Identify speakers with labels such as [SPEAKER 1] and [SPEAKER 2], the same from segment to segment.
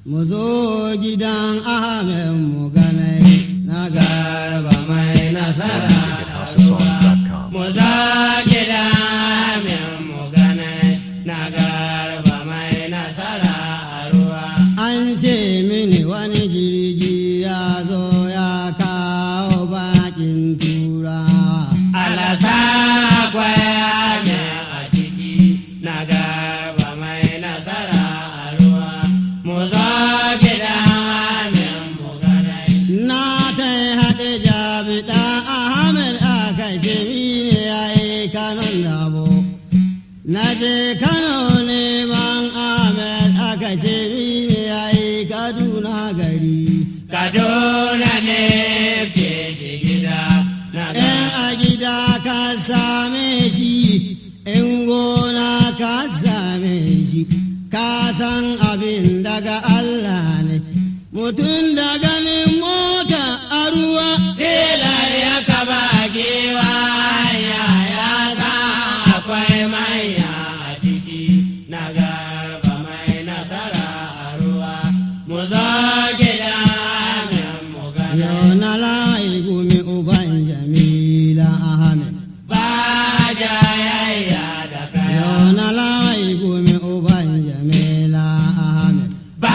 [SPEAKER 1] mu zo gidan Ahmed mu ganai na garba mai nasara mu zo gidan Ahmed mu ganai na garba mai nasara a ruwa. An ce mini wani jirgi ya zo ya kawo bakin turawa alasa kwaya a ciki na garba mai nasara a ruwa mu zo gidan Ahmed mu ganai. Na ta haɗe jami'a Ahmed aka ce mini ya yi kanon dabo na je Kano neman Ahmed aka ce mini ya yi Kaduna gari. Kaduna ne ke shi gida na a gida ka same shi in gona ka same shi ka san abin daga Allah ne. Mutum da ganin mota a ruwa tela ya kaba gewa ya sa akwai manya a ciki na garba mai nasara a ruwa mu zo gidan Ahmed mu gana. Yau na layi gumi uban Jamila Ahmed ba jayayya da kaya. Yau na layi gumi uban Jamila Ahmed ba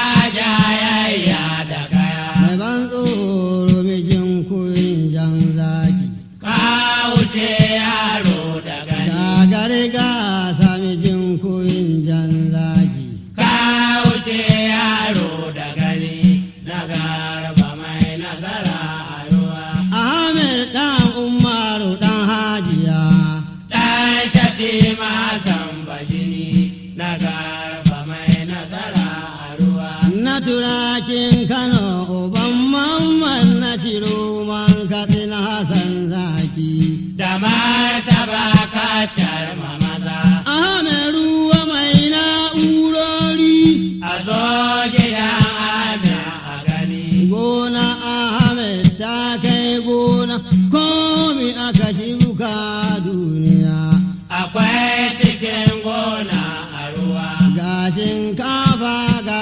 [SPEAKER 1] jayayya da kaya. Mai ban tsoro mijin kuyin jan zaki ka wuce yaro da gani. Gagari gasa mijin kuyin jan zaki ka wuce yaro da gani na garba mai nasara a ruwa. Ahmed dan Umaru dan Hajiya dan Shatima Sambajini na garba mai nasara a ruwa. Na turakin Kano uban Mamman Nasiru man Katsina Hassan Zaki da martaba kacar mamaza. Ahmed ruwa mai na'urori a zo gidan Ahmed a gani. Gona Ahmed ta kai gona komi aka shuka duniya akwai cikin gona a ruwa. Ga shinkafa ga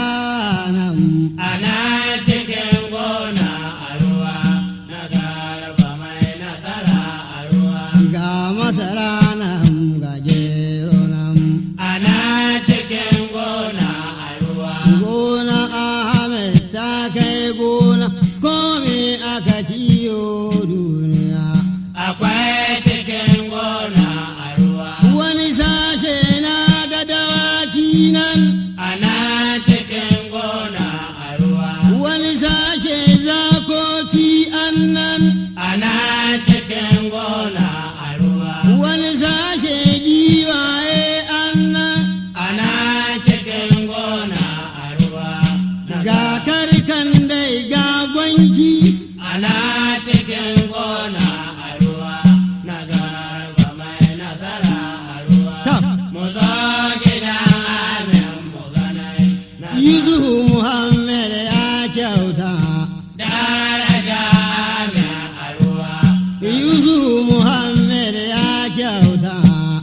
[SPEAKER 1] danan ana cikin gona a ruwa na garba mai nasara a ruwa. Ga masara nan ga gero nan ana cikin gona a ruwa. Gona Ahmed ta kai gona komi aka kiyo duniya akwai cikin gona a ruwa. Wani sashe na ga dawaki nan ana cikin gona a ruwa. Wani sashe zakoki annan ana cikin gona a ruwa. Wani sashe giwaye annan ana cikin gona a ruwa. Ga karkan dai ga gwanki ana cikin gona a ruwa na garba mai nasara a ruwa. Mu zo gidan Ahmed mu ganai. Yusufu Muhammad ya kyauta daraja Ahmed a ruwa. Yusufu Muhammad ya kyauta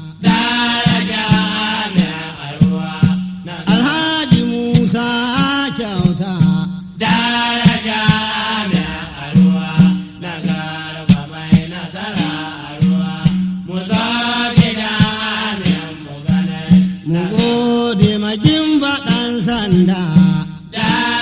[SPEAKER 1] daraja Ahmed a ruwa. Alhaji Musa kyauta daraja Ahmed a ruwa na garba mai nasara a ruwa. Mu zo gidan Ahmed mu ganai. Mu gode ma Gimba ɗan sanda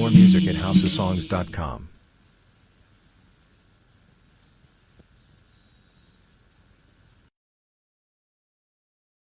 [SPEAKER 2] More music at housesongs.com.